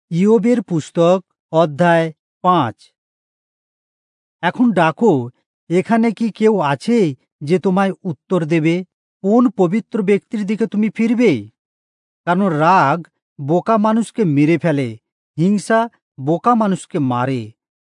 ইয়োবের পুস্তক অধ্যায় ৫। এখন ডাকো, এখানে কি কেউ আছে যে তোমায় উত্তর দেবে? কোন পবিত্র ব্যক্তির দিকে তুমি ফিরবে? কারণ রাগ বোকা মানুষকে মেরে ফেলে, হিংসা বোকা মানুষকে মারে।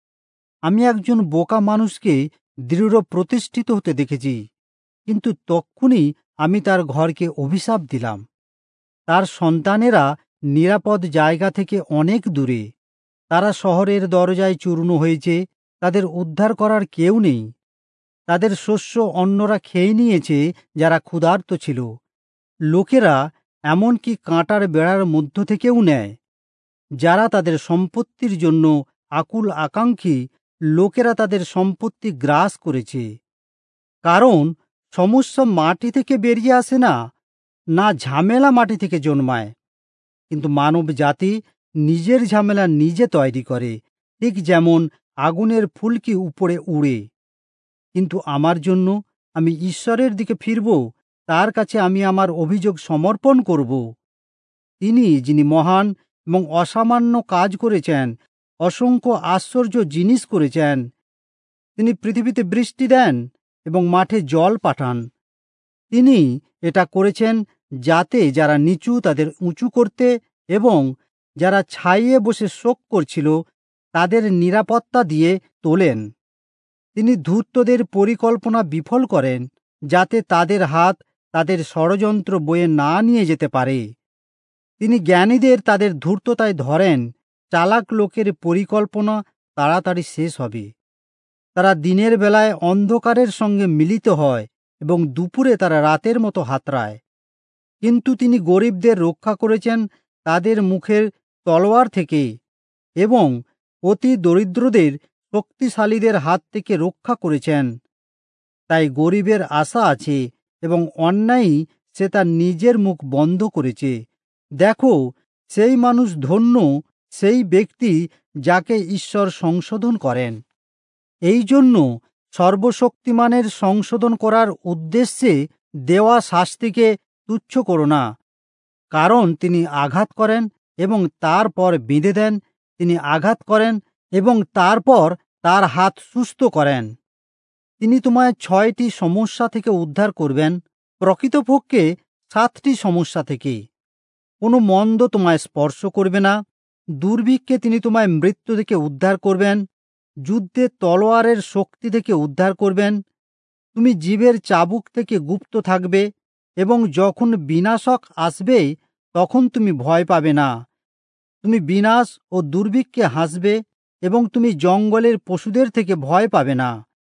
আমি একজন বোকা মানুষকে দৃঢ় প্রতিষ্ঠিত হতে দেখেছি, কিন্তু তক্ষুনি আমি তার ঘরকে অভিশাপ দিলাম। তার সন্তানেরা নিরাপদ জায়গা থেকে অনেক দূরে। তারা শহরের দরজায় চূর্ণ হয়েছে, তাদের উদ্ধার করার কেউ নেই। তাদের শস্য অন্যরা খেয়ে নিয়েছে যারা ক্ষুধার্ত ছিল। লোকেরা এমনকি কাঁটার বেড়ার মধ্য থেকেও নেয়। যারা তাদের সম্পত্তির জন্য আকুল আকাঙ্ক্ষী, লোকেরা তাদের সম্পত্তি গ্রাস করেছে। কারণ সমস্যা মাটি থেকে বেরিয়ে আসে না, না ঝামেলা মাটি থেকে জন্মায়। কিন্তু মানব জাতি নিজের ঝামেলা নিজে তৈরি করে, ঠিক যেমন আগুনের ফুলকি উপরে উড়ে। কিন্তু আমার জন্য আমি ঈশ্বরের দিকে ফিরব, তার কাছে আমি আমার অভিযোগ সমর্পণ করব। তিনি যিনি মহান এবং অসামান্য কাজ করেছেন, অসংখ্য আশ্চর্য জিনিস করেছেন। তিনি পৃথিবীতে বৃষ্টি দেন এবং মাঠে জল পাঠান। তিনি এটা করেছেন যাতে যারা নিচু তাদের উঁচু করতে এবং যারা ছাইয়ে বসে শোক করছিল তাদের নিরাপত্তা দিয়ে তোলেন। তিনি ধূর্তদের পরিকল্পনা বিফল করেন, যাতে তাদের হাত তাদের ষড়যন্ত্র বয়ে না নিয়ে যেতে পারে। তিনি জ্ঞানীদের তাদের ধূর্ততায় ধরেন, চালাক লোকের পরিকল্পনা তাড়াতাড়ি শেষ হবে। তারা দিনের বেলায় অন্ধকারের সঙ্গে মিলিত হয় এবং দুপুরে তারা রাতের মতো হাতড়ায়। কিন্তু তিনি গরিবদের রক্ষা করেছেন তাদের মুখের তলোয়ার থেকে এবং অতি দরিদ্রদের শক্তিশালীদের হাত থেকে রক্ষা করেছেন। তাই গরিবের আশা আছে এবং অন্যায়ী সে তার নিজের মুখ বন্ধ করেছে। দেখো, সেই মানুষ ধন্য, সেই ব্যক্তি যাকে ঈশ্বর সংশোধন করেন। এই জন্য সর্বশক্তিমানের সংশোধন করার উদ্দেশ্যে দেওয়া শাস্তিকে তুচ্ছ করো না। কারণ তিনি আঘাত করেন এবং তারপর বেঁধে দেন, তিনি আঘাত করেন এবং তারপর তার হাত সুস্থ করেন। তিনি তোমায় 6টি সমস্যা থেকে উদ্ধার করবেন, প্রকৃতপক্ষে 7টি সমস্যা থেকে। কোনো মন্দ তোমায় স্পর্শ করবে না। দুর্ভিক্ষে তিনি তোমায় মৃত্যু থেকে উদ্ধার করবেন, যুদ্ধে তলোয়ারের শক্তি থেকে উদ্ধার করবেন। তুমি জীবের চাবুক থেকে গুপ্ত থাকবে এবং যখন বিনাশক আসবে তখন তুমি ভয় পাবে না। তুমি বিনাশ ও দুর্ভিক্ষে হাসবে এবং তুমি জঙ্গলের পশুদের থেকে ভয় পাবে না।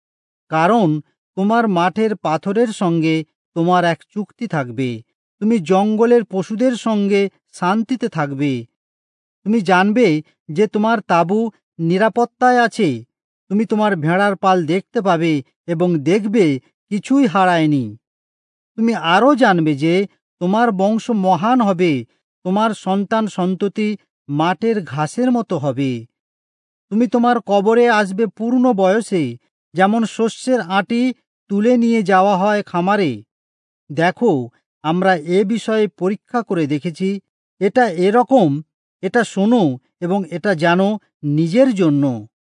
কারণ তোমার মাঠের পাথরের সঙ্গে তোমার এক চুক্তি থাকবে। তুমি জঙ্গলের পশুদের সঙ্গে শান্তিতে থাকবে। তুমি জানবে যে তোমার তাঁবু নিরাপত্তায় আছে। তুমি তোমার ভেড়ার পাল দেখতে পাবে এবং দেখবে কিছুই হারায়নি। তুমি আরও জানবে যে তোমার বংশ মহান হবে, তোমার সন্তান সন্ততি মাঠের ঘাসের মতো হবে। তুমি তোমার কবরে আসবে পূর্ণ বয়সে, যেমন শস্যের আঁটি তুলে নিয়ে যাওয়া হয় খামারে। দেখো, আমরা এ বিষয়ে পরীক্ষা করে দেখেছি। এটা এরকম, এটা শোনো এবং এটা জানো নিজের জন্য।